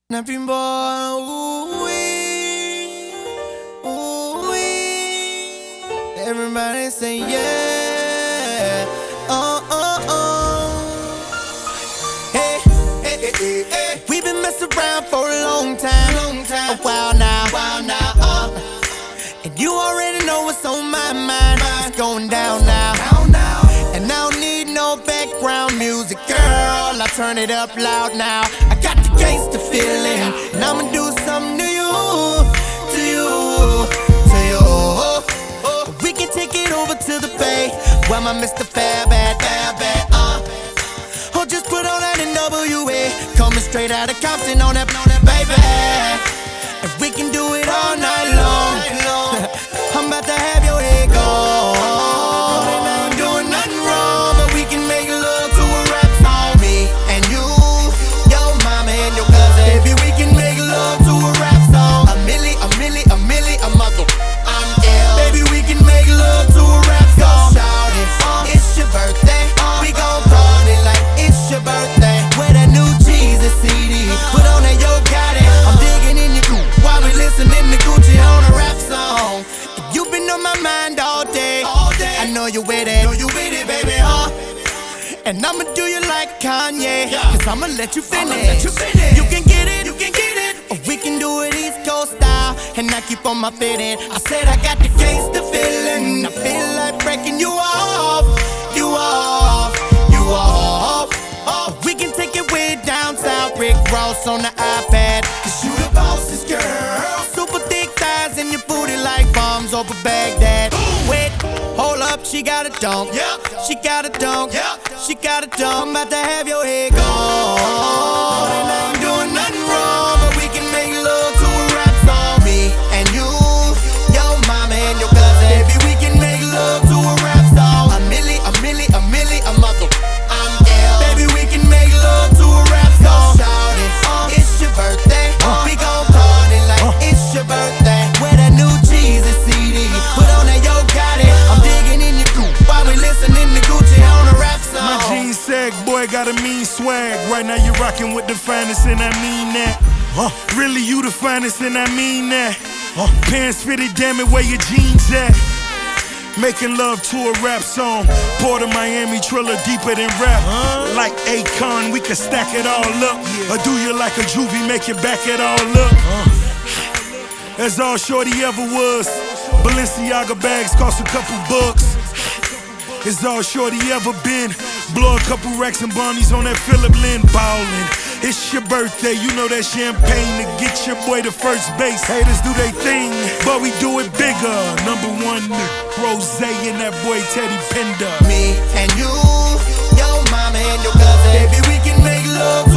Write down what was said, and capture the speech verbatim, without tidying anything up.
Nothing boy, ooh wee, ooh wee. Everybody say yeah, oh oh oh. Hey, hey, hey, hey. We've been messing around for a long time, long time. A while now, while now, uh. And you already know what's on my mind. It's going down now, down now. And I don't need no background music, girl. I turn it up loud now. I got the gangsta feeling, and I'ma do something to you, to you, to you. We can take it over to the Bay, where my Mister Fab at, Fab at, uh. Or just put on that N W A, coming straight out of Compton on that, on that baby. And we can do it all night long. I'm about to have your head gone. I ain't doing nothing wrong, but we can make love to a rap song. Me and you, your mama and your cousin. Baby, we can make love to a rap song. A milli, a milli, a milli, a mother. I'm ill. Baby, we can make love to a rap song. Shout it, uh, it's your birthday. Uh, we gon' party like it's your birthday. Wear that new Jesus C D, put on that Yo Gotti. I'm digging in your group while we listening to Gucci on a rap song. You been on my mind all day, all day. I know you with it, know you with it, baby, huh? And I'ma do you like Kanye, yeah. Cause I'ma let you finish. Let you finish. You can get it, you can get it. Or we can do it East Coast style, and I keep on my fitting. I said I got the gangsta feeling. I feel like breaking you off, you off, you off. Oh, we can take it way down south, Rick Ross on the iPad. Cause you the boss's girl. Super thick thighs and your booty like bombs over Baghdad. Wait, hold up, she got a dunk. Yep. She got a dunk. Yep. She got a dunk. I'm about to have your head gone. And I ain't doing nothing wrong, but we can make love to a rap song. Me and you, your mama and your cousin. Baby, we can make love to a rap song. A milli, a milli, a milli, a mother. I'm ill. Baby, we can make love to a rap song. Shout it, uh, it's your birthday. Uh, we gon' party like uh, it's your birthday. Wear that new Jesus C D, put on that Yo Gotti. I'm digging in your group while we listening to Gucci on a rap song. My jeans sag, boy, got a mean swag. Right now you rockin' with the finest, and I mean that. Uh, really, you the finest, and I mean that. Uh, pants fitted, damn it, where your jeans at? Making love to a rap song. Port of Miami, Triller deeper than rap. Uh, like Akon, we can stack it all up. Yeah. Or do you like a juvie, make you back it all up? Uh, That's all shorty ever was. Balenciaga bags cost a couple bucks. It's all shorty ever been. Blow a couple racks and bonnies on that Phillip Lynn ballin'. It's your birthday, you know that champagne to get your boy to first base. Haters do they thing, but we do it bigger. Number one, Rose and that boy Teddy Pender. Me and you, your mama and your cousin. Baby, we can make love